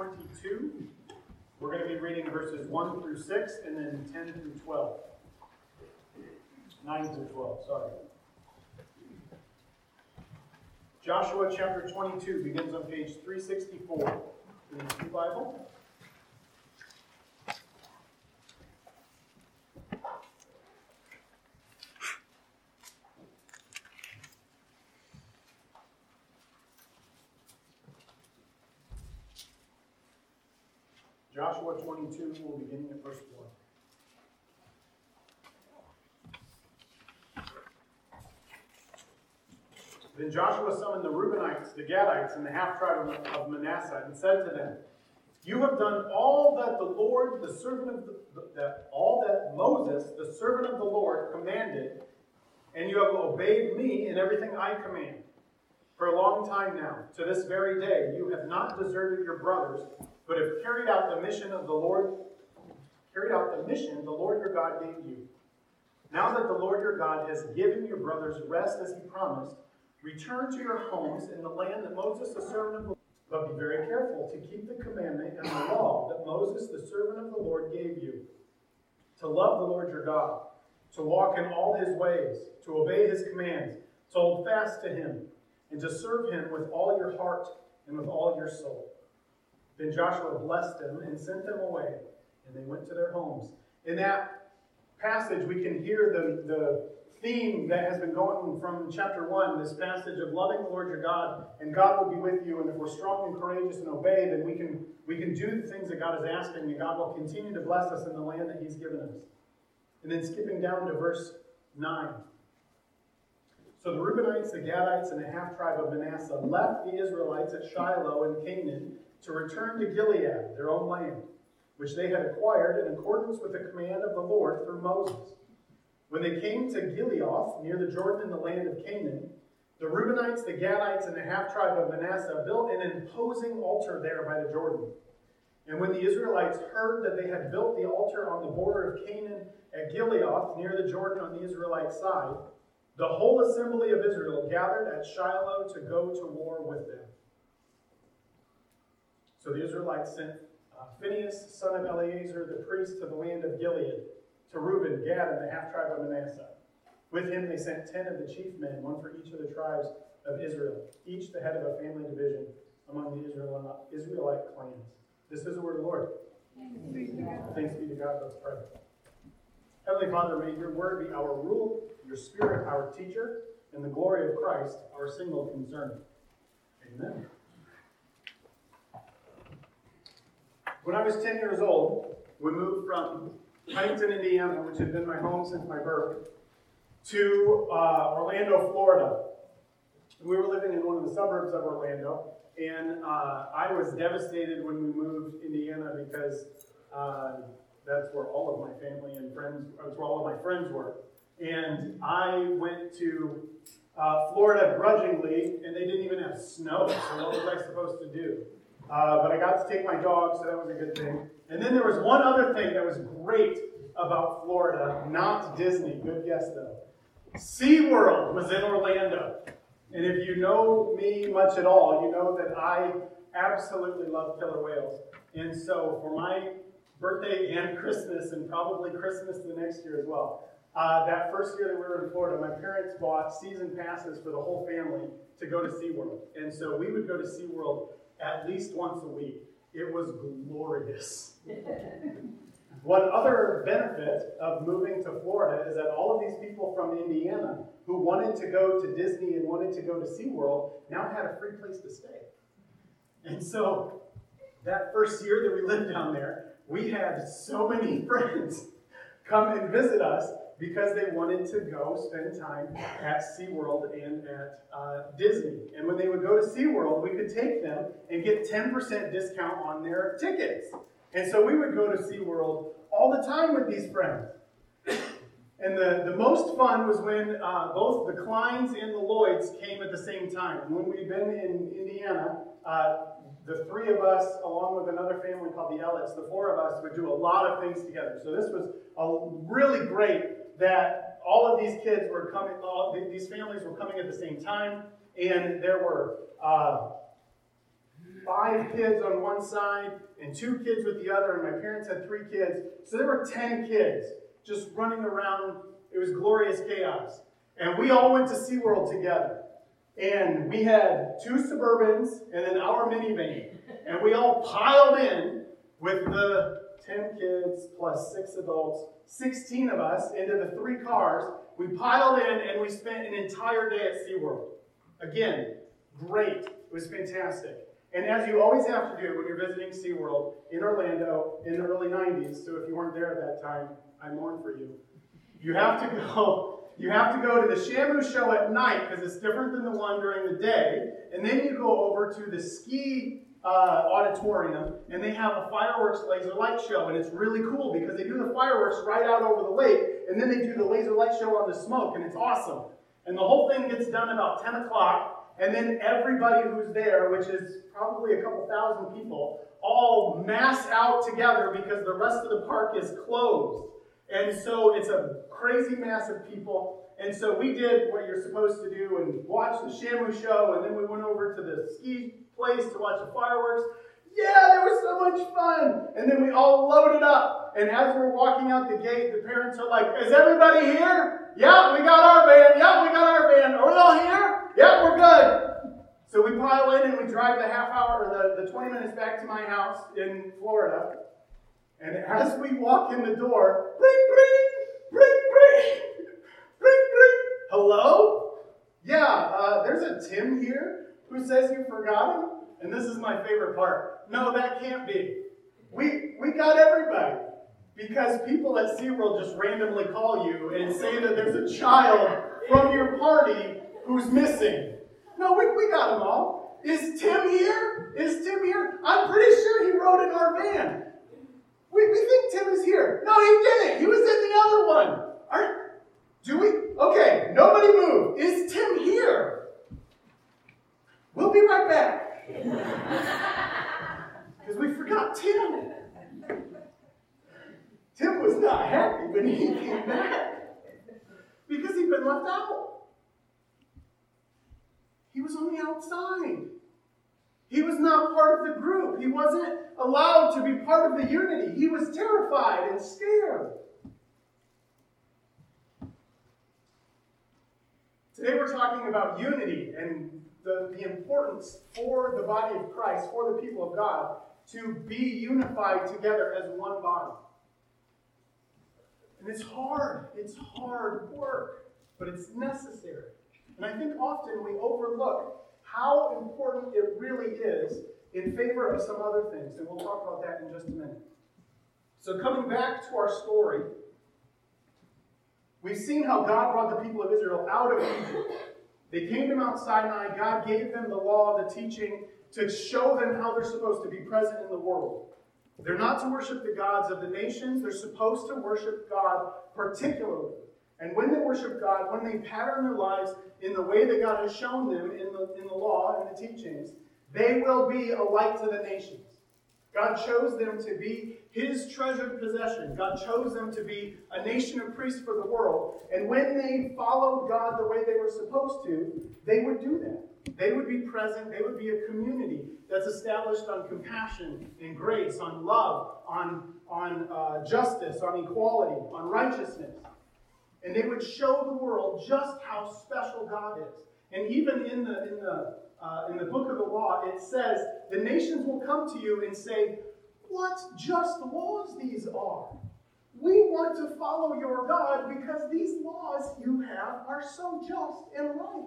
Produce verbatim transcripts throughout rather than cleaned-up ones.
twenty-two. We're going to be reading verses one through six and then ten through twelve. nine through twelve, sorry. Joshua chapter twenty-two begins on page three sixty-four in the Pew Bible. Joshua twenty-two, we'll begin at verse one. Then Joshua summoned the Reubenites, the Gadites, and the half-tribe of Manasseh, and said to them, "You have done all that the Lord, the servant of the, that all that Moses, the servant of the Lord, commanded, and you have obeyed me in everything I command. For a long time now, to this very day, you have not deserted your brothers, but have carried out the mission of the Lord, carried out the mission the Lord your God gave you. Now that the Lord your God has given your brothers rest as he promised, return to your homes in the land that Moses, the servant of the Lord, but be very careful to keep the commandment and the law that Moses, the servant of the Lord, gave you, to love the Lord your God, to walk in all his ways, to obey his commands, to hold fast to him, and to serve him with all your heart and with all your soul." Then Joshua blessed them and sent them away, and they went to their homes. In that passage, we can hear the, the theme that has been going from chapter one, this passage of loving the Lord your God, and God will be with you, and if we're strong and courageous and obey, then we can, we can do the things that God is asking, and God will continue to bless us in the land that he's given us. And then skipping down to verse nine. So the Reubenites, the Gadites, and the half-tribe of Manasseh left the Israelites at Shiloh in Canaan to return to Gilead, their own land, which they had acquired in accordance with the command of the Lord through Moses. When they came to Gileath, near the Jordan in the land of Canaan, the Reubenites, the Gadites, and the half-tribe of Manasseh built an imposing altar there by the Jordan. And when the Israelites heard that they had built the altar on the border of Canaan at Gileath, near the Jordan on the Israelite side, the whole assembly of Israel gathered at Shiloh to go to war with them. So the Israelites sent uh, Phinehas, son of Eleazar, the priest, to the land of Gilead, to Reuben, Gad, and the half-tribe of Manasseh. With him they sent ten of the chief men, one for each of the tribes of Israel, each the head of a family division among the Israelite clans. This is the word of the Lord. Thanks be to God. Thanks be to God. Let's pray. Heavenly Father, may your word be our rule, your spirit our teacher, and the glory of Christ our single concern. Amen. When I was ten years old, we moved from Huntington, Indiana, which had been my home since my birth, to uh, Orlando, Florida. We were living in one of the suburbs of Orlando, and uh, I was devastated when we moved Indiana because uh, that's where all of my family and friends, that's where all of my friends were. And I went to uh, Florida grudgingly, and they didn't even have snow, so what was I supposed to do? Uh, but I got to take my dog, so that was a good thing. And then there was one other thing that was great about Florida, not Disney. Good guess, though. SeaWorld was in Orlando. And if you know me much at all, you know that I absolutely love killer whales. And so for my birthday and Christmas, and probably Christmas the next year as well, uh, that first year that we were in Florida, my parents bought season passes for the whole family to go to SeaWorld. And so we would go to SeaWorld at least once a week. It was glorious. One other benefit of moving to Florida is that all of these people from Indiana who wanted to go to Disney and wanted to go to SeaWorld now had a free place to stay. And so that first year that we lived down there, we had so many friends come and visit us because they wanted to go spend time at SeaWorld and at uh, Disney. And when they would go to SeaWorld, we could take them and get ten percent discount on their tickets. And so we would go to SeaWorld all the time with these friends. And the, the most fun was when uh, both the Kleins and the Lloyds came at the same time. When we'd been in Indiana, uh, the three of us, along with another family called the Ellets, the four of us would do a lot of things together. So this was a really great that all of these kids were coming, all these families were coming at the same time, and there were uh, five kids on one side and two kids with the other, and my parents had three kids. So there were ten kids just running around. It was glorious chaos. And we all went to SeaWorld together. And we had two Suburbans and then our minivan. And we all piled in with the ten kids plus six adults, sixteen of us into the three cars. We piled in and we spent an entire day at SeaWorld. Again, great. It was fantastic. And as you always have to do when you're visiting SeaWorld in Orlando in the early nineties, so if you weren't there at that time, I mourn for you. You have to go, you have to go to the Shamu show at night because it's different than the one during the day. And then you go over to the ski uh, auditorium and they have a fireworks laser light show. And it's really cool because they do the fireworks right out over the lake and then they do the laser light show on the smoke and it's awesome. And the whole thing gets done about ten o'clock. And then everybody who's there, which is probably a couple thousand people, all mass out together because the rest of the park is closed. And so it's a crazy mass of people. And so we did what you're supposed to do and watch the Shamu show. And then we went over to the ski place to watch the fireworks. Yeah, there was so much fun. And then we all loaded up. And as we're walking out the gate, the parents are like, is everybody here? Yeah, we got our van. Yeah, we got our van. Are we all here? Yeah, we're good. So we pile in and we drive the half hour or the, the twenty minutes back to my house in Florida. And as we walk in the door, bring, bring, bring, bring, bring, bring. Hello? Yeah, uh, there's a Tim here who says you forgot him. And this is my favorite part. No, that can't be. We we got everybody. Because people at SeaWorld just randomly call you and say that there's a child from your party who's missing. No, we, we got them all. Is Tim here? Is Tim here? I'm pretty sure he rode in our van. We, we think Tim is here. No, he didn't. He was in the other one. Are, do we? Okay, nobody move. Is Tim here? We'll be right back. Because we forgot Tim. Tim was not happy when he came back. Because he'd been left out. He was on the outside. He was not part of the group. He wasn't allowed to be part of the unity. He was terrified and scared. Today we're talking about unity and the, the importance for the body of Christ, for the people of God, to be unified together as one body. And it's hard. It's hard work, but it's necessary. And I think often we overlook how important it really is in favor of some other things. And we'll talk about that in just a minute. So coming back to our story, we've seen how God brought the people of Israel out of Egypt. They came to Mount Sinai. God gave them the law, the teaching, to show them how they're supposed to be present in the world. They're not to worship the gods of the nations. They're supposed to worship God particularly. And when they worship God, when they pattern their lives in the way that God has shown them in the, in the law and the teachings, they will be a light to the nations. God chose them to be His treasured possession. God chose them to be a nation of priests for the world. And when they followed God the way they were supposed to, they would do that. They would be present. They would be a community that's established on compassion and grace, on love, on, on uh, justice, on equality, on righteousness. And they would show the world just how special God is. And even in the in the uh, in the book of the law, it says the nations will come to you and say, "What just laws these are? We want to follow your God because these laws you have are so just and right."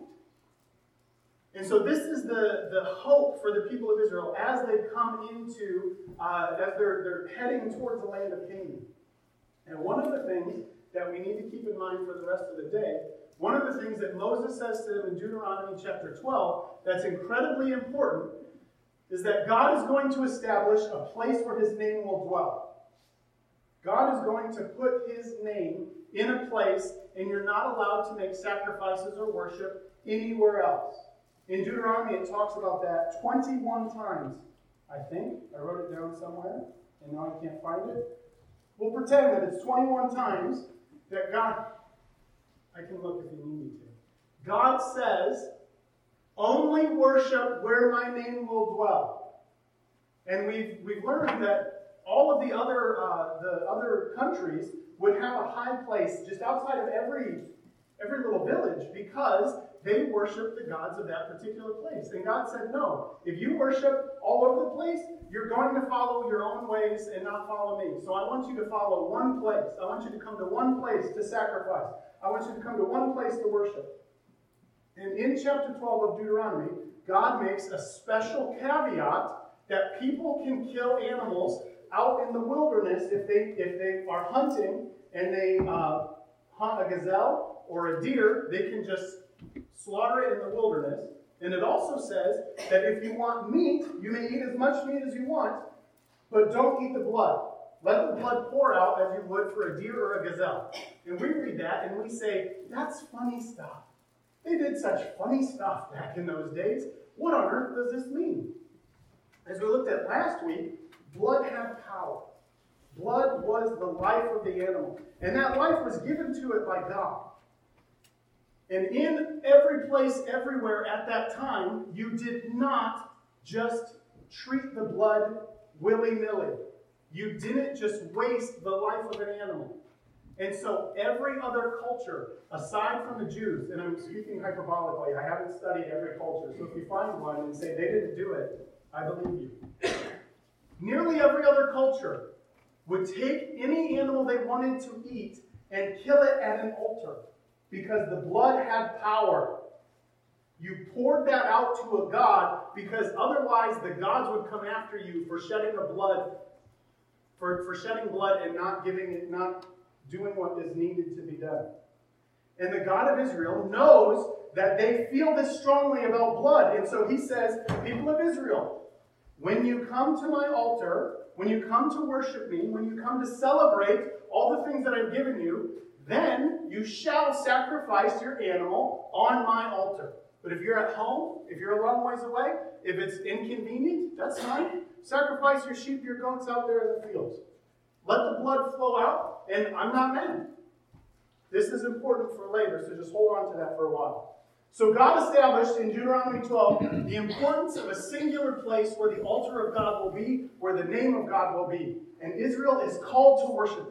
And so this is the, the hope for the people of Israel as they come into, uh, as they're, they're heading towards the land of Canaan. And one of the things that we need to keep in mind for the rest of the day, one of the things that Moses says to them in Deuteronomy chapter twelve that's incredibly important is that God is going to establish a place where His name will dwell. God is going to put His name in a place, and you're not allowed to make sacrifices or worship anywhere else. In Deuteronomy, it talks about that twenty-one times, I think. I wrote it down somewhere, and now I can't find it. We'll pretend that it's twenty-one times that God, I can look if you need me to. God says, only worship where my name will dwell. And we've, we've learned that all of the other, uh, the other countries would have a high place just outside of every, every little village because they worship the gods of that particular place. And God said, no, if you worship all over the place, you're going to follow your own ways and not follow me. So I want you to follow one place. I want you to come to one place to sacrifice. I want you to come to one place to worship. And in chapter twelve of Deuteronomy, God makes a special caveat that people can kill animals out in the wilderness if they if they are hunting and they uh, hunt a gazelle or a deer, they can just slaughter it in the wilderness. And it also says that if you want meat, you may eat as much meat as you want, but don't eat the blood. Let the blood pour out as you would for a deer or a gazelle. And we read that and we say, that's funny stuff. They did such funny stuff back in those days. What on earth does this mean? As we looked at last week, blood had power. Blood was the life of the animal. And that life was given to it by God. And in every place, everywhere at that time, you did not just treat the blood willy-nilly. You didn't just waste the life of an animal. And so every other culture, aside from the Jews, and I'm speaking hyperbolically, I haven't studied every culture, so if you find one and say they didn't do it, I believe you. Nearly every other culture would take any animal they wanted to eat and kill it at an altar because the blood had power. You poured that out to a god because otherwise the gods would come after you for shedding the blood, for, for shedding blood and not giving it, not doing what is needed to be done. And the God of Israel knows that they feel this strongly about blood. And so he says, people of Israel, when you come to my altar, when you come to worship me, when you come to celebrate all the things that I've given you, then you shall sacrifice your animal on my altar. But if you're at home, if you're a long ways away, if it's inconvenient, that's fine. Sacrifice your sheep, your goats out there in the fields. Let the blood flow out, and I'm not mad. This is important for later, so just hold on to that for a while. So God established in Deuteronomy twelve the importance of a singular place where the altar of God will be, where the name of God will be. And Israel is called to worship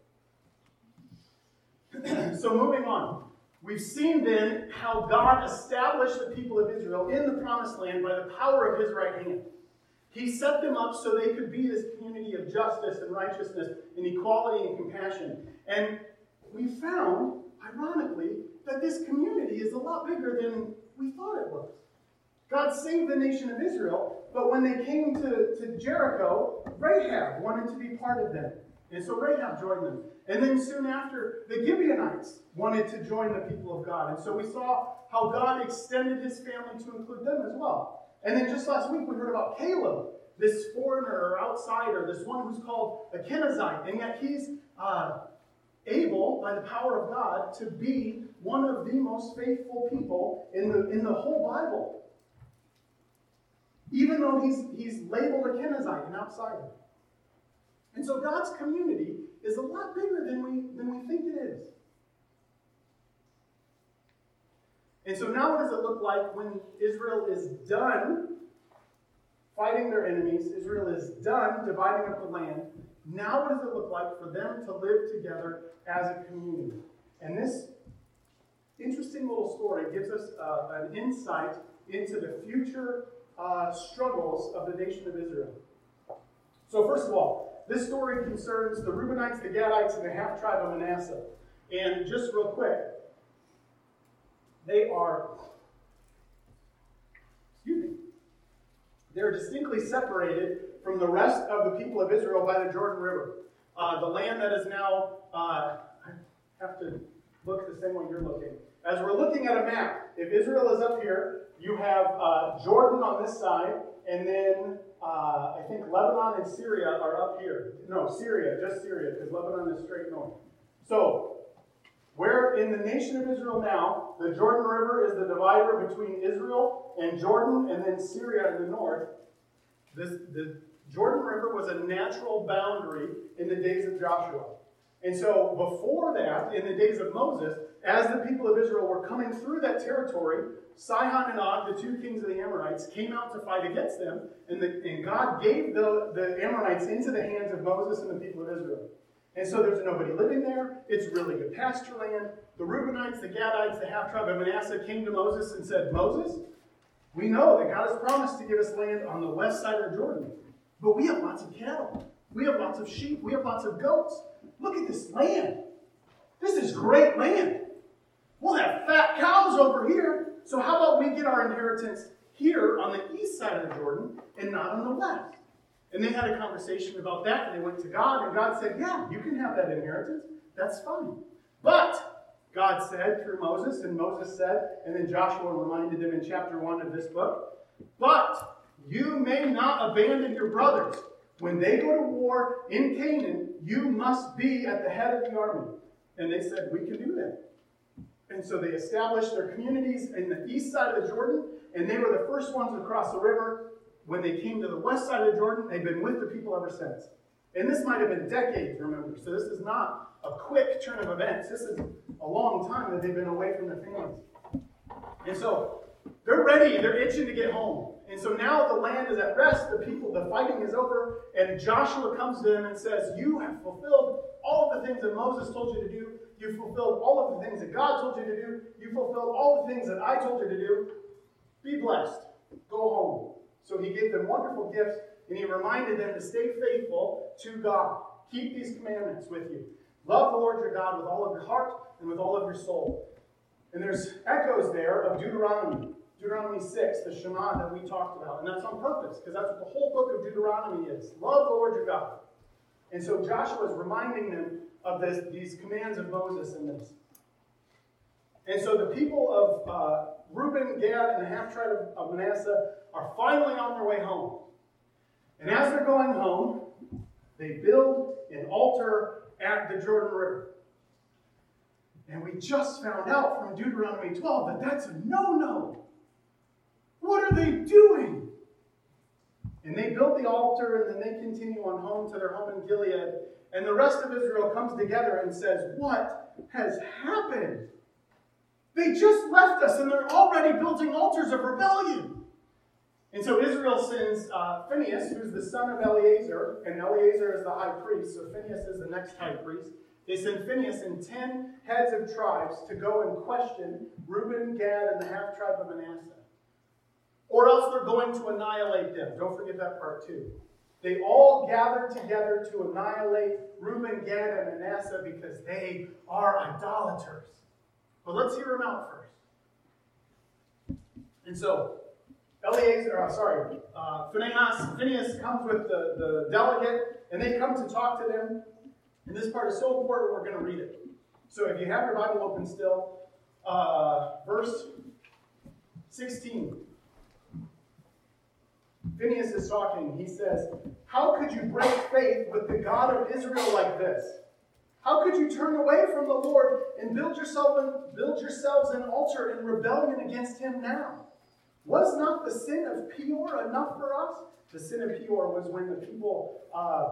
there. So moving on. We've seen then how God established the people of Israel in the promised land by the power of his right hand. He set them up so they could be this community of justice and righteousness and equality and compassion. And we found, ironically, that this community is a lot bigger than we thought it was. God saved the nation of Israel, but when they came to, to Jericho, Rahab wanted to be part of them. And so Rahab joined them. And then soon after, the Gibeonites wanted to join the people of God. And so we saw how God extended his family to include them as well. And then just last week, we heard about Caleb, this foreigner or outsider, this one who's called a Kenizzite. And yet he's uh, able, by the power of God, to be one of the most faithful people in the, in the whole Bible. Even though he's, he's labeled a Kenizzite, an outsider. And so God's community is a lot bigger than we, than we think it is. And so now what does it look like when Israel is done fighting their enemies? Israel is done dividing up the land. Now what does it look like for them to live together as a community? And this interesting little story gives us uh, an insight into the future uh, struggles of the nation of Israel. So first of all, this story concerns the Reubenites, the Gadites, and the half-tribe of Manasseh. And just real quick, they are, excuse me, they're distinctly separated from the rest of the people of Israel by the Jordan River. Uh, the land that is now, uh, I have to look the same way you're looking. As we're looking at a map, if Israel is up here, you have uh, Jordan on this side, and then uh, I think Lebanon and Syria are up here. No, Syria, just Syria, because Lebanon is straight north. So, where in the nation of Israel now, the Jordan River is the divider between Israel and Jordan, and then Syria in the north. This, the Jordan River was a natural boundary in the days of Joshua. And so before that, in the days of Moses, as the people of Israel were coming through that territory, Sihon and Og, the two kings of the Amorites, came out to fight against them, and, the, and God gave the, the Amorites into the hands of Moses and the people of Israel. And so there's nobody living there. It's really good pasture land. The Reubenites, the Gadites, the half-tribe of Manasseh came to Moses and said, Moses, we know that God has promised to give us land on the west side of the Jordan, but we have lots of cattle. We have lots of sheep. We have lots of goats. Look at this land. This is great land. We'll have fat cows over here. So how about we get our inheritance here on the east side of the Jordan and not on the west? And they had a conversation about that, and they went to God, and God said, yeah, you can have that inheritance. That's fine. But God said through Moses, and Moses said, and then Joshua reminded them in chapter one of this book, but you may not abandon your brothers. When they go to war in Canaan, you must be at the head of the army. And they said, we can do that. And so they established their communities in the east side of the Jordan, and they were the first ones to cross the river. When they came to the west side of the Jordan, they've been with the people ever since. And this might have been decades, remember. So this is not a quick turn of events. This is a long time that they've been away from their families. And so they're ready. They're itching to get home. And so now the land is at rest. The people, the fighting is over. And Joshua comes to them and says, you have fulfilled all of the things that Moses told you to do. You fulfilled all of the things that God told you to do. You fulfilled all the things that I told you to do. Be blessed. Go home. So he gave them wonderful gifts, and he reminded them to stay faithful to God. Keep these commandments with you. Love the Lord your God with all of your heart and with all of your soul. And there's echoes there of Deuteronomy. Deuteronomy six, the Shema that we talked about. And that's on purpose, because that's what the whole book of Deuteronomy is. Love the Lord your God. And so Joshua is reminding them of this, these commands of Moses in this. And so the people of uh, Reuben, Gad, and the half-tribe of, of Manasseh are finally on their way home. And as they're going home, they build an altar at the Jordan River. And we just found out from Deuteronomy twelve that that's a no-no. What are they doing? And they build the altar, and then they continue on home to their home in Gilead. And the rest of Israel comes together and says, what has happened? They just left us, and they're already building altars of rebellion. And so Israel sends uh, Phinehas, who's the son of Eleazar, and Eleazar is the high priest, so Phinehas is the next high priest. They send Phinehas and ten heads of tribes to go and question Reuben, Gad, and the half-tribe of Manasseh. Or else they're going to annihilate them. Don't forget that part too. They all gather together to annihilate Reuben, Gad, and Manasseh because they are idolaters. But let's hear them out first. And so, Eleazar, uh, sorry, uh, Phinehas, Phinehas comes with the, the delegate, and they come to talk to them. And this part is so important, we're going to read it. So if you have your Bible open still, uh, verse sixteen. Phinehas is talking. He says, how could you break faith with the God of Israel like this? How could you turn away from the Lord and build yourself and build yourselves an altar in rebellion against him now? Was not the sin of Peor enough for us? The sin of Peor was when the people uh,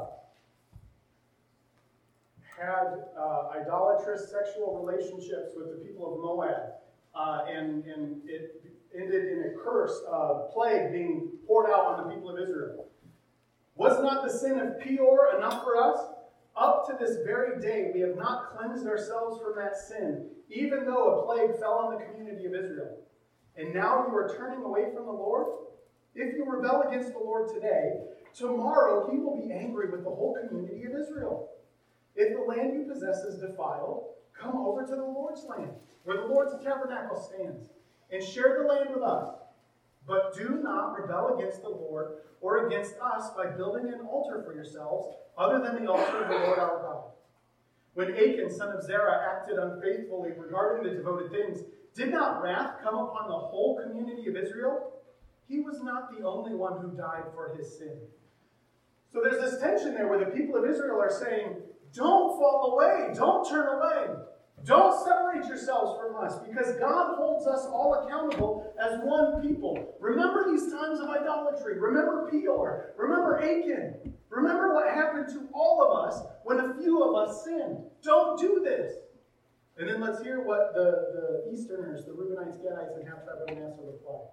had uh, idolatrous sexual relationships with the people of Moab. Uh, and, and it ended in a curse, uh, plague being poured out on the people of Israel. Was not the sin of Peor enough for us? Up to this very day, we have not cleansed ourselves from that sin, even though a plague fell on the community of Israel. And now you are turning away from the Lord? If you rebel against the Lord today, tomorrow he will be angry with the whole community of Israel. If the land you possess is defiled, come over to the Lord's land, where the Lord's tabernacle stands, and share the land with us. But do not rebel against the Lord or against us by building an altar for yourselves, other than the altar of the Lord our God. When Achan, son of Zerah, acted unfaithfully regarding the devoted things, did not wrath come upon the whole community of Israel? He was not the only one who died for his sin. So there's this tension there where the people of Israel are saying, don't fall away, don't turn away. Don't separate yourselves from us, because God holds us all accountable as one people. Remember these times of idolatry. Remember Peor. Remember Achan. Remember what happened to all of us when a few of us sin. Don't do this. And then let's hear what the, the Easterners, the Reubenites, Gadites, and half-tribe of Manasseh replied.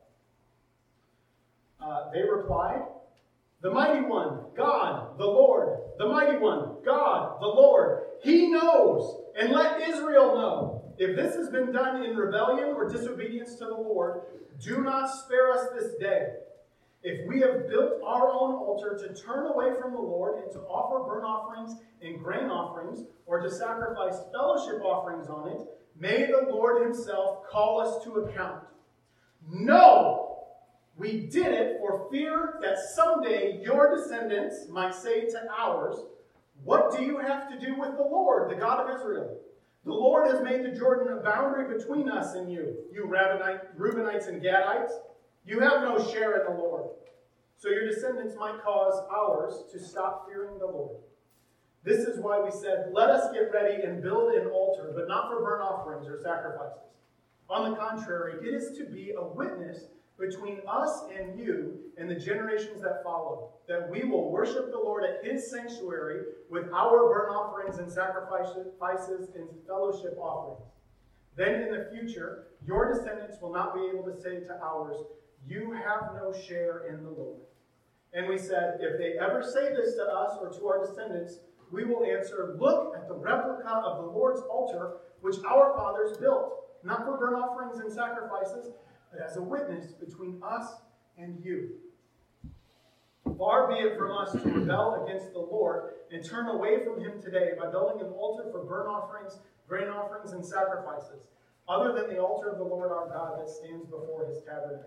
Uh, they replied, the mighty one, God, the Lord. The mighty one, God, the Lord. He knows, and let Israel know. If this has been done in rebellion or disobedience to the Lord, do not spare us this day. If we have built our own altar to turn away from the Lord and to offer burnt offerings and grain offerings, or to sacrifice fellowship offerings on it, may the Lord himself call us to account. No! We did it for fear that someday your descendants might say to ours, what do you have to do with the Lord, the God of Israel? The Lord has made the Jordan a boundary between us and you, you Reubenites and Gadites. You have no share in the Lord. So your descendants might cause ours to stop fearing the Lord. This is why we said, let us get ready and build an altar, but not for burnt offerings or sacrifices. On the contrary, it is to be a witness between us and you and the generations that follow, that we will worship the Lord at his sanctuary with our burnt offerings and sacrifices and fellowship offerings. Then in the future, your descendants will not be able to say to ours, you have no share in the Lord. And we said, if they ever say this to us or to our descendants, we will answer, look at the replica of the Lord's altar, which our fathers built, not for burnt offerings and sacrifices, but as a witness between us and you. Far be it from us to rebel against the Lord and turn away from him today by building an altar for burnt offerings, grain offerings, and sacrifices, other than the altar of the Lord our God that stands before his tabernacle.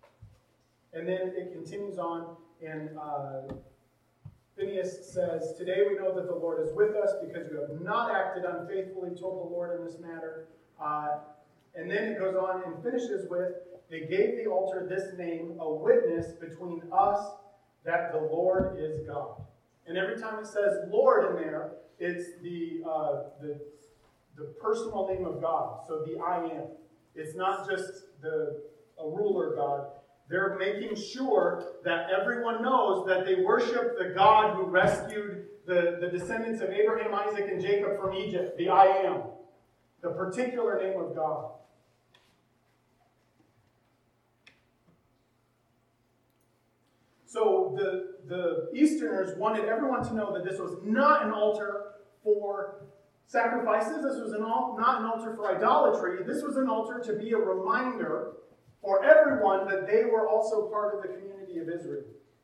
And then it continues on, and uh, Phinehas says, today we know that the Lord is with us because you have not acted unfaithfully toward the Lord in this matter. Uh, and then it goes on and finishes with, they gave the altar this name, a witness between us that the Lord is God. And every time it says Lord in there, it's the, uh, the, the personal name of God. So the I am. It's not just the a ruler God. They're making sure that everyone knows that they worship the God who rescued the, the descendants of Abraham, Isaac, and Jacob from Egypt, the I am, the particular name of God. So the, the Easterners wanted everyone to know that this was not an altar for sacrifices. This was an al- not an altar for idolatry. This was an altar to be a reminder for everyone that they were also part of the community of Israel.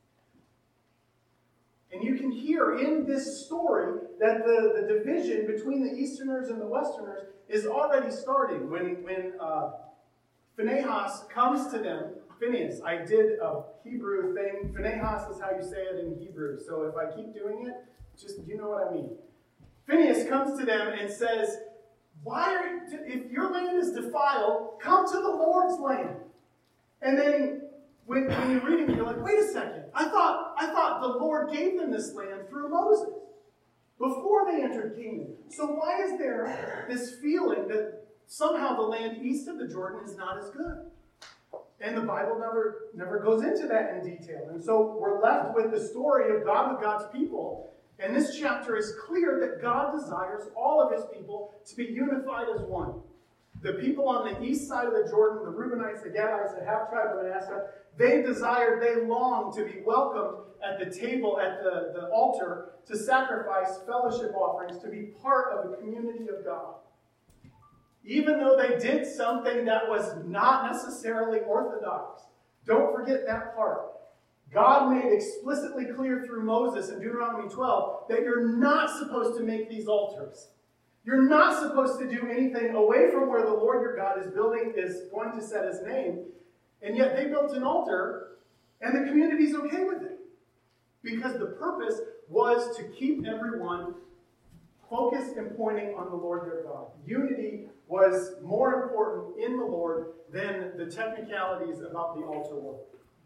And you can hear in this story that the, the division between the Easterners and the Westerners is already starting. When, when uh, Phinehas comes to them, Phineas, I did a Hebrew thing. Phinehas is how you say it in Hebrew. So if I keep doing it, just you know what I mean. Phineas comes to them and says, "Why are you, if your land is defiled, come to the Lord's land." And then when, when you're reading it, you're like, wait a second. I thought, I thought the Lord gave them this land through Moses before they entered Canaan. So why is there this feeling that somehow the land east of the Jordan is not as good? And the Bible never, never goes into that in detail. And so we're left with the story of God with God's people. And this chapter is clear that God desires all of his people to be unified as one. The people on the east side of the Jordan, the Reubenites, the Gadites, the half-tribe of Manasseh, they desired, they longed to be welcomed at the table, at the, the altar, to sacrifice fellowship offerings, to be part of the community of God. Even though they did something that was not necessarily orthodox. Don't forget that part. God made explicitly clear through Moses in Deuteronomy twelve that you're not supposed to make these altars. You're not supposed to do anything away from where the Lord your God is building, is going to set his name. And yet they built an altar, and the community's okay with it. Because the purpose was to keep everyone focused and pointing on the Lord their God. Unity was more important in the Lord than the technicalities about the altar work.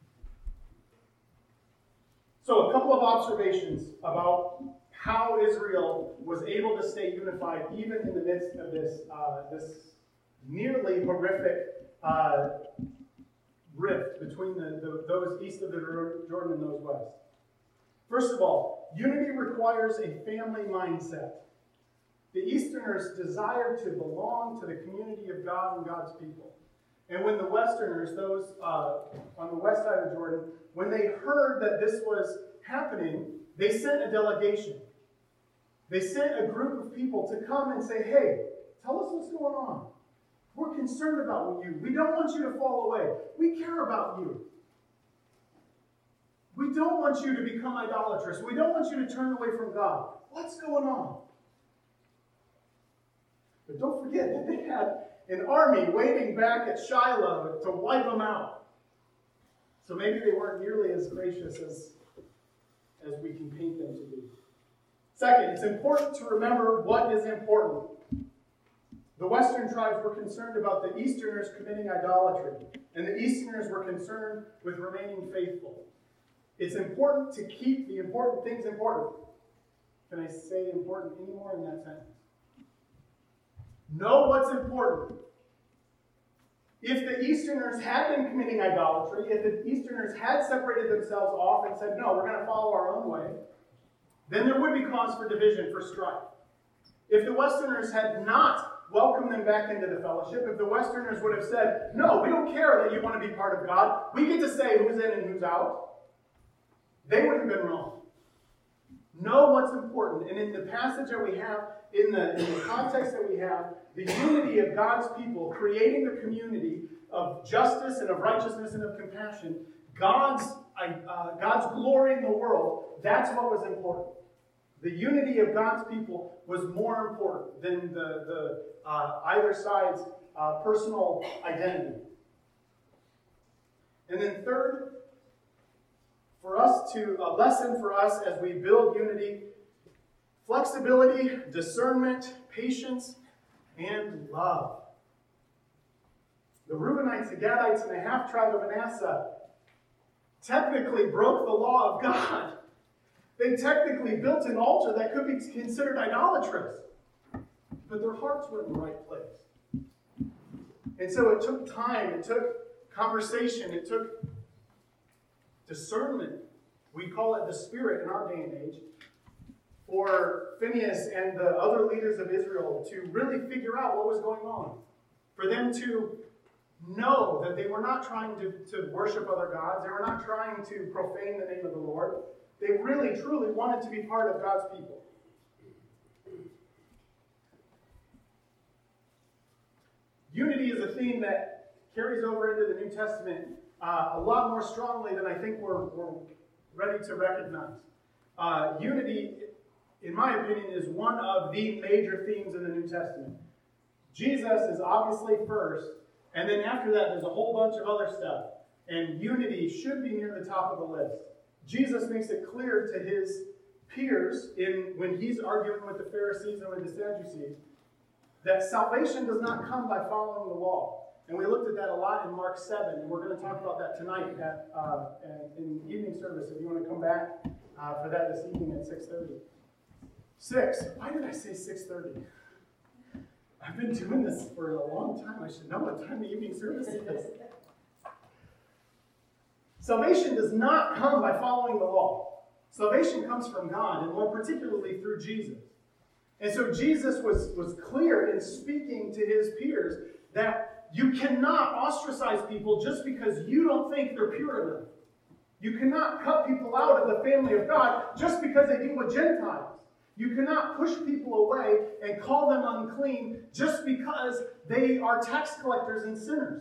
So a couple of observations about how Israel was able to stay unified even in the midst of this, uh, this nearly horrific uh, rift between the, the, those east of the Jordan and those west. First of all, unity requires requires a family mindset. The Easterners desired to belong to the community of God and God's people. And when the Westerners, those uh, on the west side of Jordan, when they heard that this was happening, they sent a delegation. They sent a group of people to come and say, hey, tell us what's going on. We're concerned about you. We don't want you to fall away. We care about you. We don't want you to become idolatrous. We don't want you to turn away from God. What's going on? But don't forget that they had an army waiting back at Shiloh to wipe them out. So maybe they weren't nearly as gracious as, as we can paint them to be. Second, it's important to remember what is important. The Western tribes were concerned about the Easterners committing idolatry, and the Easterners were concerned with remaining faithful. It's important to keep the important things important. Can I say important anymore in that sentence? Know what's important. If the Easterners had been committing idolatry, if the Easterners had separated themselves off and said, no, we're going to follow our own way, then there would be cause for division, for strife. If the Westerners had not welcomed them back into the fellowship, if the Westerners would have said, no, we don't care that you want to be part of God, we get to say who's in and who's out, they would have been wrong. Know what's important. And in the passage that we have, in the, in the context that we have, the unity of God's people, creating a community of justice and of righteousness and of compassion, God's, uh, God's glory in the world, that's what was important. The unity of God's people was more important than the, the uh, either side's uh, personal identity. And then third, for us to, a lesson for us as we build unity, flexibility, discernment, patience, and love. The Reubenites, the Gadites, and the half-tribe of Manasseh technically broke the law of God. They technically built an altar that could be considered idolatrous. But their hearts were in the right place. And so it took time, it took conversation, it took discernment. We call it the Spirit in our day and age. For Phinehas and the other leaders of Israel to really figure out what was going on. For them to know that they were not trying to, to worship other gods. They were not trying to profane the name of the Lord. They really, truly wanted to be part of God's people. Unity is a theme that carries over into the New Testament uh, a lot more strongly than I think we're, we're ready to recognize. Uh, unity, in my opinion, is one of the major themes in the New Testament. Jesus is obviously first, and then after that there's a whole bunch of other stuff. And unity should be near the top of the list. Jesus makes it clear to his peers in when he's arguing with the Pharisees and with the Sadducees that salvation does not come by following the law. And we looked at that a lot in Mark seven, and we're going to talk about that tonight at, uh, in evening service if you want to come back uh, for that this evening at six thirty. six. Why did I say six thirty? I've been doing this for a long time. I should know what time the evening service is. Salvation does not come by following the law. Salvation comes from God, and more particularly through Jesus. And so Jesus was, was clear in speaking to his peers that you cannot ostracize people just because you don't think they're pure enough. You cannot cut people out of the family of God just because they deal with Gentiles. You cannot push people away and call them unclean just because they are tax collectors and sinners.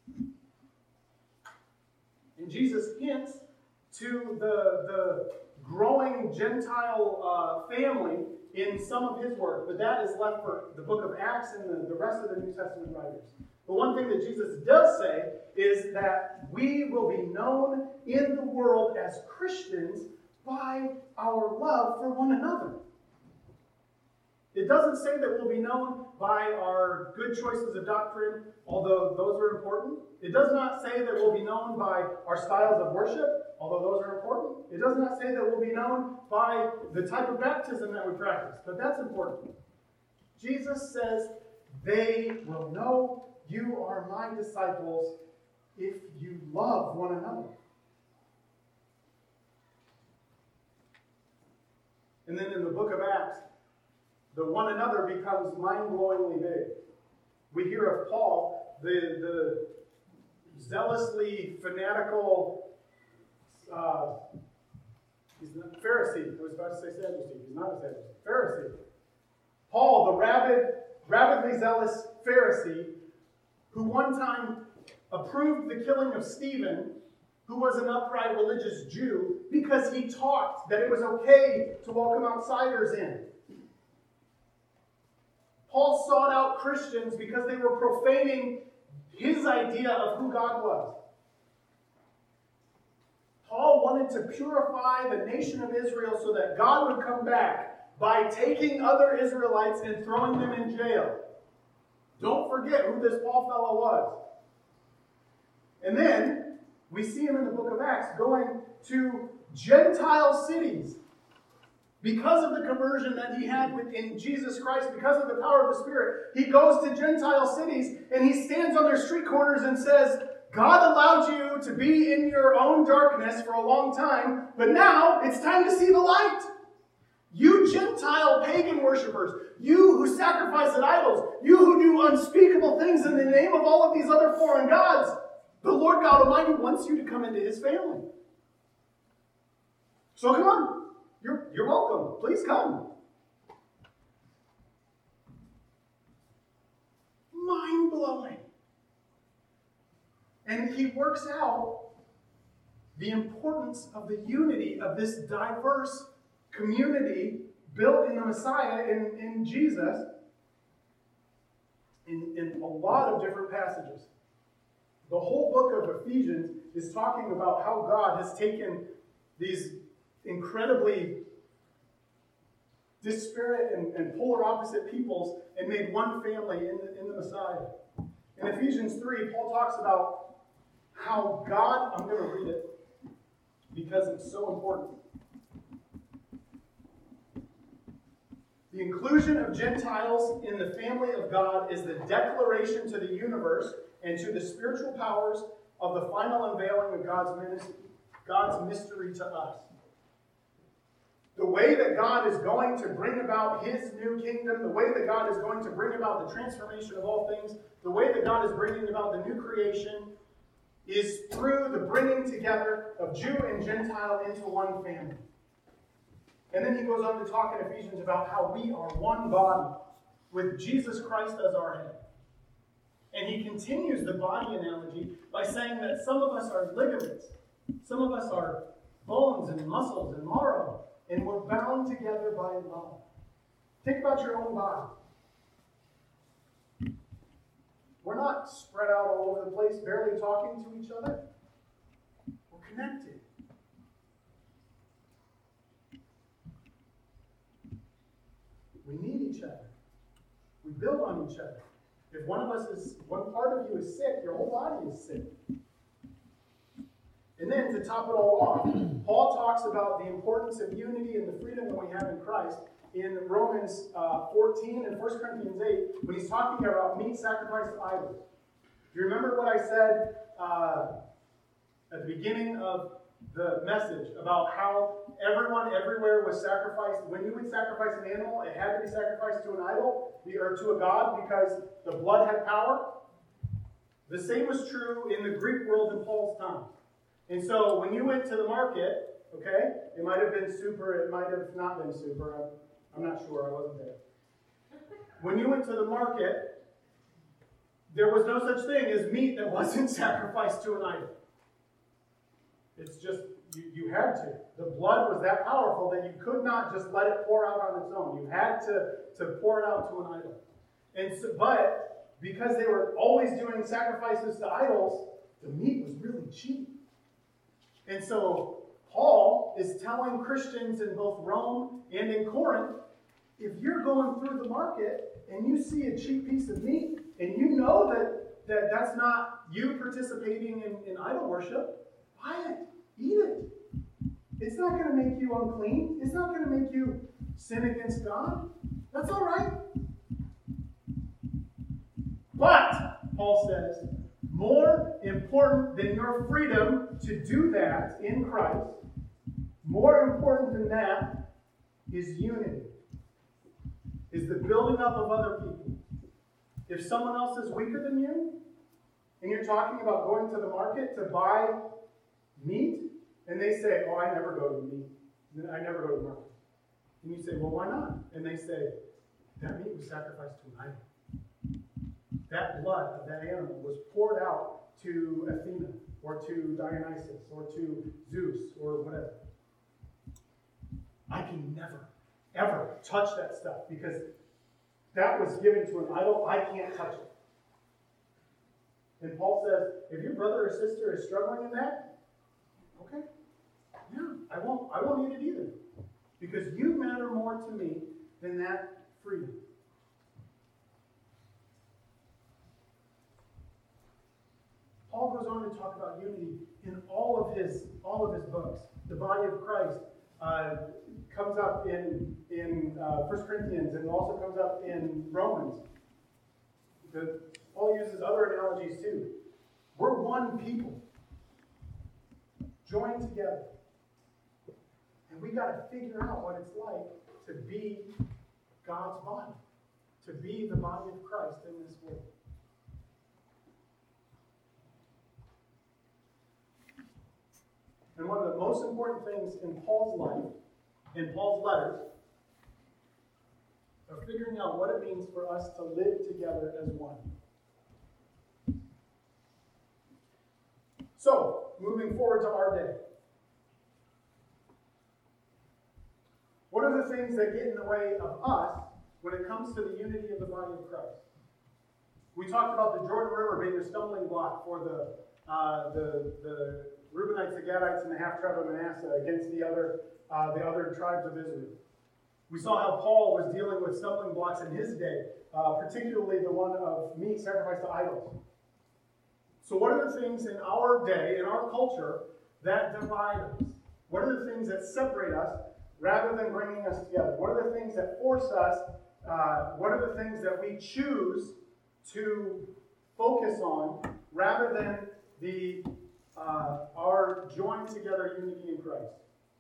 And Jesus hints to the, the growing Gentile uh, family in some of his work, but that is left for the book of Acts and the, the rest of the New Testament writers. But one thing that Jesus does say is that we will be known in the world as Christians by our love for one another. It doesn't say that we'll be known by our good choices of doctrine, although those are important. It does not say that we'll be known by our styles of worship, although those are important. It does not say that we'll be known by the type of baptism that we practice, but that's important. Jesus says, they will know you are my disciples if you love one another. And then in the book of Acts, the one another becomes mind-blowingly big. We hear of Paul, the, the zealously fanatical uh, he's not Pharisee. I was about to say Sadducee. He's not a Sadducee. Pharisee. Paul, the rabid, rabidly zealous Pharisee, who one time approved the killing of Stephen, who was an upright religious Jew, because he taught that it was okay to welcome outsiders in. Paul sought out Christians because they were profaning his idea of who God was. Paul wanted to purify the nation of Israel so that God would come back by taking other Israelites and throwing them in jail. Don't forget who this Paul fellow was. And then we see him in the book of Acts going to Gentile cities. Because of the conversion that he had in Jesus Christ, because of the power of the Spirit, he goes to Gentile cities and he stands on their street corners and says, God allowed you to be in your own darkness for a long time, but now it's time to see the light. You Gentile pagan worshipers, you who sacrifice at idols, you who do unspeakable things in the name of all of these other foreign gods, the Lord God Almighty wants you to come into his family. So come on. You're, you're welcome. Please come. Mind-blowing. And he works out the importance of the unity of this diverse community built in the Messiah, in, in Jesus, in, in a lot of different passages. The whole book of Ephesians is talking about how God has taken these incredibly disparate and, and polar opposite peoples and made one family in the, in the Messiah. In Ephesians three, Paul talks about how God, I'm going to read it because it's so important. The inclusion of Gentiles in the family of God is the declaration to the universe and to the spiritual powers of the final unveiling of God's ministry, God's mystery to us. The way that God is going to bring about his new kingdom, the way that God is going to bring about the transformation of all things, the way that God is bringing about the new creation is through the bringing together of Jew and Gentile into one family. And then he goes on to talk in Ephesians about how we are one body with Jesus Christ as our head. And he continues the body analogy by saying that some of us are ligaments, some of us are bones and muscles and marrow, and we're bound together by love. Think about your own body. We're not spread out all over the place, barely talking to each other. We're connected. We need each other. We build on each other. If one of us is, one part of you is sick, your whole body is sick. And then to top it all off, Paul talks about the importance of unity and the freedom that we have in Christ in Romans uh, fourteen and First Corinthians eight, when he's talking about meat sacrificed to idols. Do you remember what I said uh, at the beginning of the message about how everyone everywhere was sacrificed? When you would sacrifice an animal, it had to be sacrificed to an idol or to a god because the blood had power. The same was true in the Greek world in Paul's time. And so when you went to the market, okay, it might have been super, it might have not been super, I'm, I'm not sure, I wasn't there. When you went to the market, there was no such thing as meat that wasn't sacrificed to an idol. It's just, you, you had to. The blood was that powerful that you could not just let it pour out on its own. You had to, to pour it out to an idol. And so, but because they were always doing sacrifices to idols, the meat was really cheap. And so Paul is telling Christians in both Rome and in Corinth, if you're going through the market and you see a cheap piece of meat and you know that, that that's not you participating in, in idol worship, buy it. Eat it. It's not going to make you unclean. It's not going to make you sin against God. That's all right. But, Paul says, more important than your freedom to do that in Christ, more important than that is unity, is the building up of other people. If someone else is weaker than you, and you're talking about going to the market to buy meat, and they say, oh, I never go to the meat. I never go to the market. And you say, well, why not? And they say, that meat was sacrificed to an idol. That blood of that animal was poured out to Athena, or to Dionysus, or to Zeus, or whatever. I can never, ever touch that stuff because that was given to an idol. I can't touch it. And Paul says, if your brother or sister is struggling in that, okay, yeah, I won't, I won't eat it either. Because you matter more to me than that freedom. Paul goes on to talk about unity in all of his all of his books. The body of Christ uh, comes up in in uh, First Corinthians, and it also comes up in Romans. The, Paul uses other analogies too. We're one people, joined together, and we got to figure out what it's like to be God's body, to be the body of Christ in this world. And one of the most important things in Paul's life, in Paul's letters, are figuring out what it means for us to live together as one. So, moving forward to our day. What are the things that get in the way of us when it comes to the unity of the body of Christ? We talked about the Jordan River being a stumbling block for the uh, the the Reubenites, the Gadites, and the half tribe of Manasseh against the other uh, the other tribes of Israel. We saw how Paul was dealing with stumbling blocks in his day, uh, particularly the one of meat sacrificed to idols. So what are the things in our day, in our culture, that divide us? What are the things that separate us rather than bringing us together? What are the things that force us? Uh, what are the things that we choose to focus on rather than the uh, our joined together unity in Christ?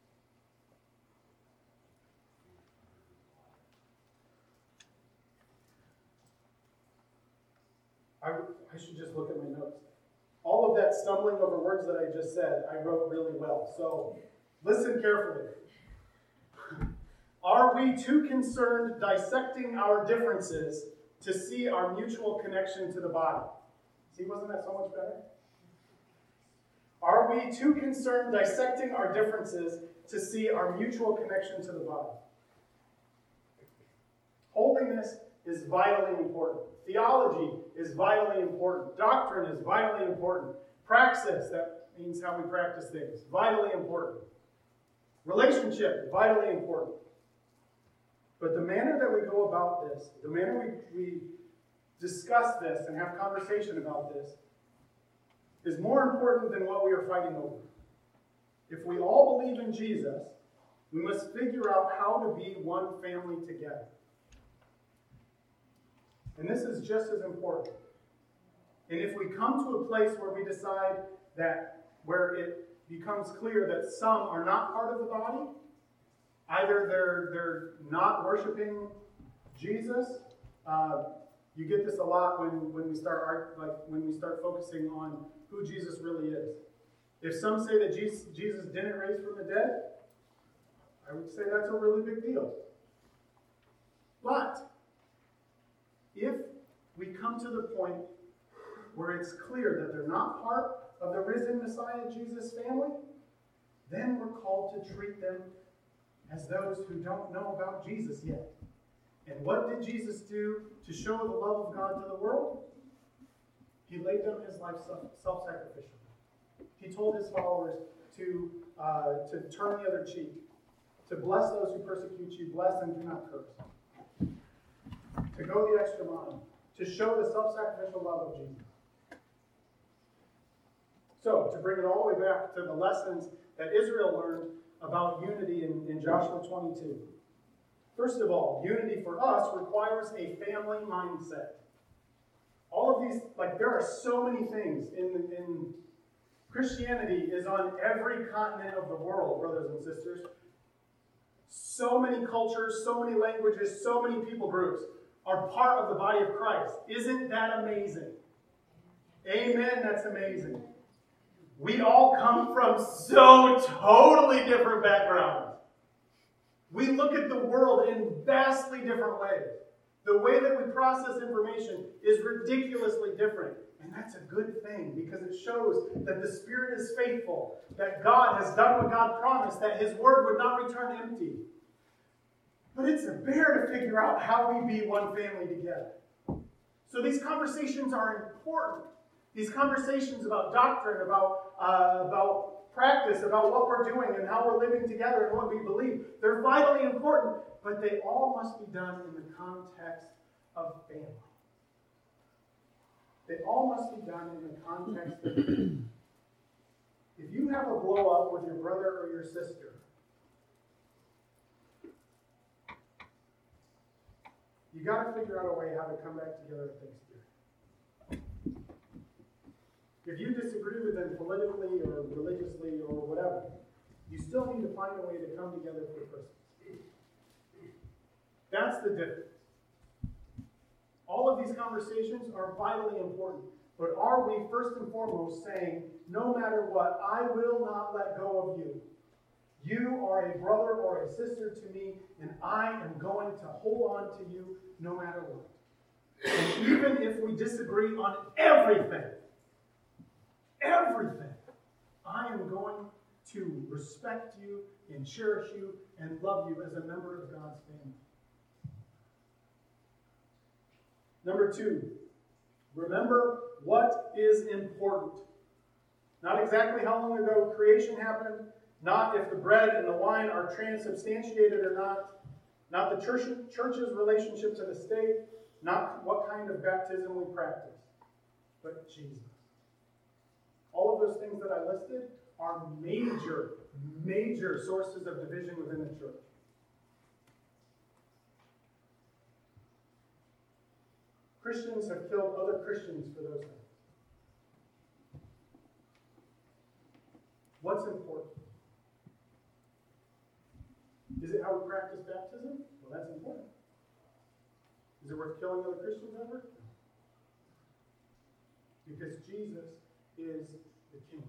I, I should just look at my notes. All of that stumbling over words that I just said, I wrote really well. So listen carefully. Are we too concerned dissecting our differences to see our mutual connection to the body? See, wasn't that so much better? Are we too concerned dissecting our differences to see our mutual connection to the body? Holiness is vitally important. Theology is vitally important. Doctrine is vitally important. Praxis, that means how we practice things, vitally important. Relationship, vitally important. But the manner that we go about this, the manner we, we discuss this and have conversation about this, is more important than what we are fighting over. If we all believe in Jesus, we must figure out how to be one family together. And this is just as important. And if we come to a place where we decide that, where it becomes clear that some are not part of the body, either they're they're not worshiping Jesus. Uh, you get this a lot when, when we start like when we start focusing on who Jesus really is. If some say that Jesus, Jesus didn't raise from the dead, I would say that's a really big deal. But if we come to the point where it's clear that they're not part of the risen Messiah Jesus family, then we're called to treat them as those who don't know about Jesus yet. And what did Jesus do to show the love of God to the world? He laid down his life self-sacrificially. He told his followers to, uh, to turn the other cheek, to bless those who persecute you, bless and do not curse. To go the extra mile, to show the self-sacrificial love of Jesus. So, to bring it all the way back to the lessons that Israel learned about unity in, in Joshua twenty-two. First of all, unity for us requires a family mindset. All of these, like there are so many things in, in Christianity is on every continent of the world, brothers and sisters. so many cultures, so many languages, so many people groups are part of the body of Christ. Isn't that amazing? Amen, that's amazing. We all come from so totally different backgrounds. We look at the world in vastly different ways. The way that we process information is ridiculously different. And that's a good thing because it shows that the Spirit is faithful, that God has done what God promised, that His Word would not return empty. But it's a bear to figure out how we be one family together. So these conversations are important. These conversations about doctrine, about, uh, about practice, about what we're doing and how we're living together and what we believe, they're vitally important, but they all must be done in the context of family. They all must be done in the context of family. If you have a blow up with your brother or your sister, you got to figure out a way how to come back together at Thanksgiving. If you disagree with them politically or religiously or whatever, you still need to find a way to come together for Christmas. That's the difference. All of these conversations are vitally important, but are we first and foremost saying, no matter what, I will not let go of you. You are a brother or a sister to me, and I am going to hold on to you no matter what. And even if we disagree on everything, everything, I am going to respect you and cherish you and love you as a member of God's family. Number two, remember what is important. Not exactly how long ago creation happened, not if the bread and the wine are transubstantiated or not, not the church, church's relationship to the state, not what kind of baptism we practice, but Jesus. All of those things that I listed are major, major sources of division within the church. Christians have killed other Christians for those things. What's important? Is it how we practice baptism? Well, that's important. Is it worth killing other Christians over? Because Jesus is the King.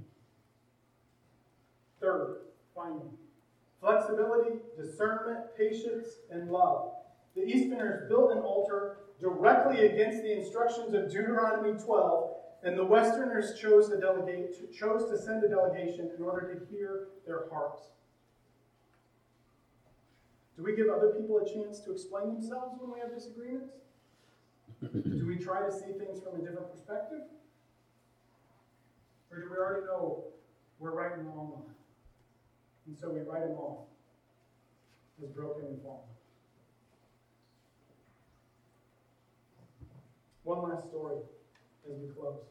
Third, finally, flexibility, discernment, patience, and love. The Easterners built an altar directly against the instructions of Deuteronomy twelve, and the Westerners chose to delegate, chose to send a delegation in order to hear their hearts. Do we give other people a chance to explain themselves when we have disagreements? Do we try to see things from a different perspective? Or do we already know we're right and wrong on it? And so we write them off as broken and fallen. One last story as we close.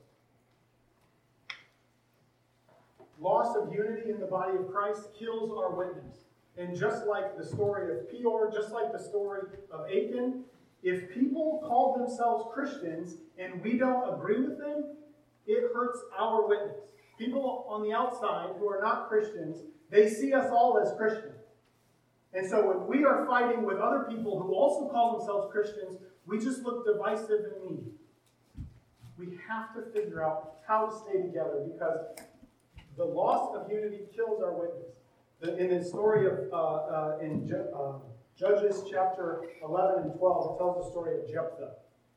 Loss of unity in the body of Christ kills our witness. And just like the story of Peor, just like the story of Achan, if people call themselves Christians and we don't agree with them, it hurts our witness. People on the outside who are not Christians, they see us all as Christians. And so when we are fighting with other people who also call themselves Christians, we just look divisive and mean. We have to figure out how to stay together because the loss of unity kills our witness. The, in the story of, uh, uh, in Je- uh, Judges chapter eleven and twelve, it tells the story of Jephthah.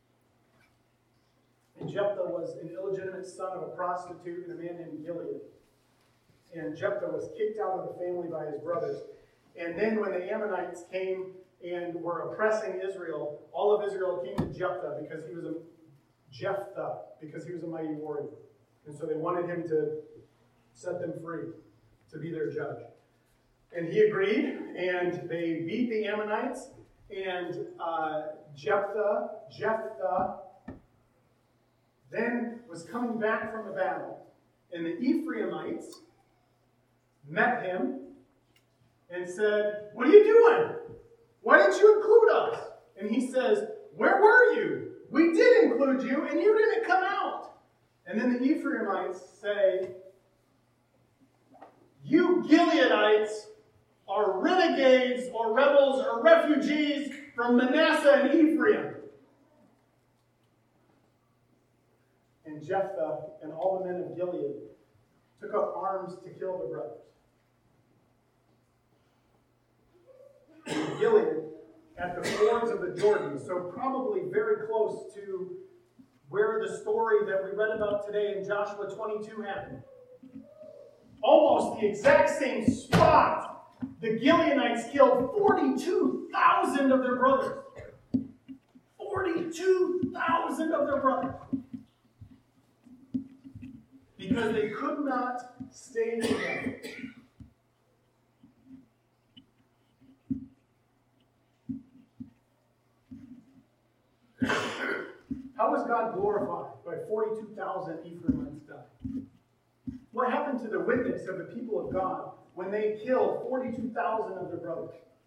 And Jephthah was an illegitimate son of a prostitute and a man named Gilead. And Jephthah was kicked out of the family by his brothers. And then when the Ammonites came and were oppressing Israel, all of Israel came to Jephthah because he was a Jephthah, because he was a mighty warrior. And so they wanted him to set them free, to be their judge. And he agreed, and they beat the Ammonites, and uh, Jephthah, Jephthah then was coming back from the battle. And the Ephraimites met him and said, "What are you doing? Why didn't you include us?" And he says, "Where were you? We did include you, and you didn't come out." And then the Ephraimites say, "You Gileadites are renegades or rebels or refugees from Manasseh and Ephraim. And Jephthah and all the men of Gilead took up arms to kill the brothers. And Gilead, at the fords of the Jordan, so probably very close to where the story that we read about today in Joshua twenty-two happened. Almost the exact same spot, the Gileadites killed forty-two thousand of their brothers. forty-two thousand of their brothers. Because they could not stay together. How was God glorified by forty-two thousand Ephraimites dying? What happened to the witness of the people of God when they killed forty-two thousand of their brothers?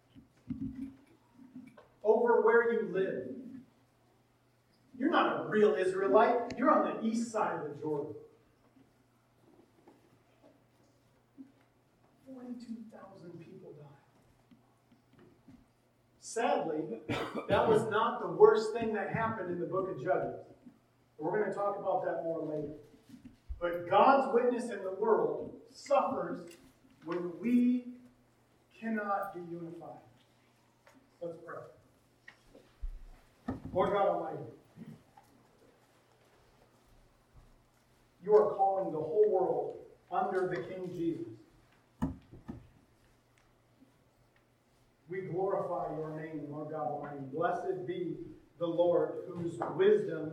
Over where you live. You're not a real Israelite. You're on the east side of the Jordan. forty-two thousand people died. Sadly, that was not the worst thing that happened in the book of Judges. We're going to talk about that more later. But God's witness in the world suffers when we cannot be unified. Let's pray. Lord God Almighty, you are calling the whole world under the King Jesus. We glorify your name, Lord God Almighty. Blessed be the Lord, whose wisdom,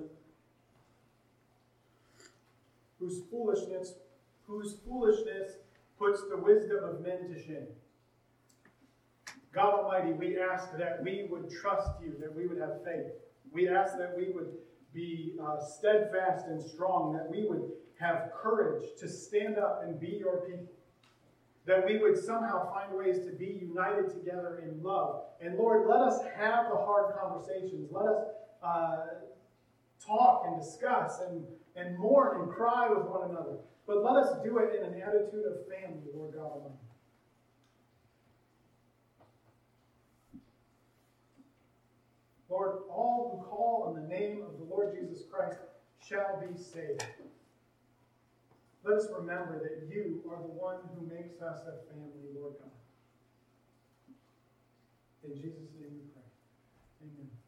whose foolishness, whose foolishness puts the wisdom of men to shame. God Almighty, we ask that we would trust you, that we would have faith. We ask that we would be uh, steadfast and strong, that we would have courage to stand up and be your people. That we would somehow find ways to be united together in love. And Lord, let us have the hard conversations. Let us uh, talk and discuss and, and mourn and cry with one another. But let us do it in an attitude of family, Lord God Almighty. Lord, all who call on the name of the Lord Jesus Christ shall be saved. Let us remember that you are the one who makes us a family, Lord God. In Jesus' name we pray. Amen.